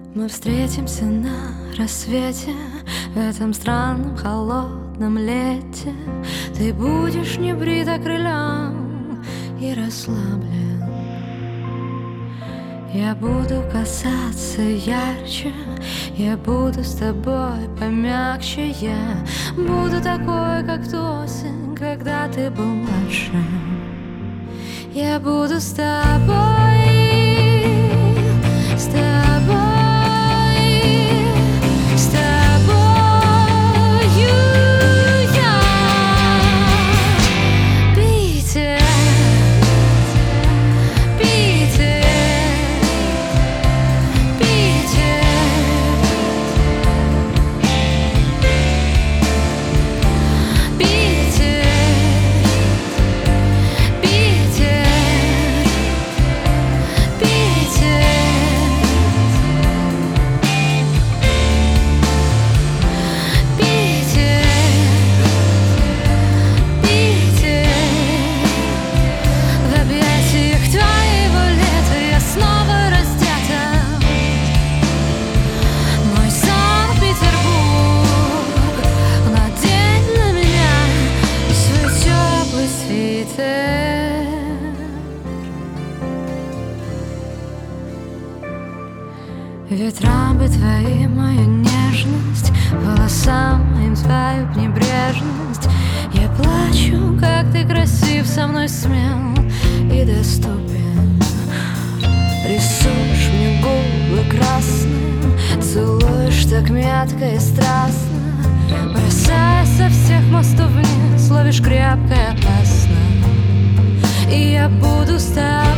Мы встретимся на рассвете в этом странном холодном лете. Ты будешь не брит, а крылем и расслаблен. Я буду касаться ярче, я буду с тобой помягче. Я буду такой, как в ту осень, когда ты был младше. Я буду с тобой, с тобой. Ветрам бы твои мою нежность, волосам моим твою небрежность. Я плачу, как ты красив, со мной смел и доступен. Рисуешь мне губы красным, целуешь так метко и страстно, бросая со всех мостов вниз, ловишь крепко и опасно. И я буду с тобой.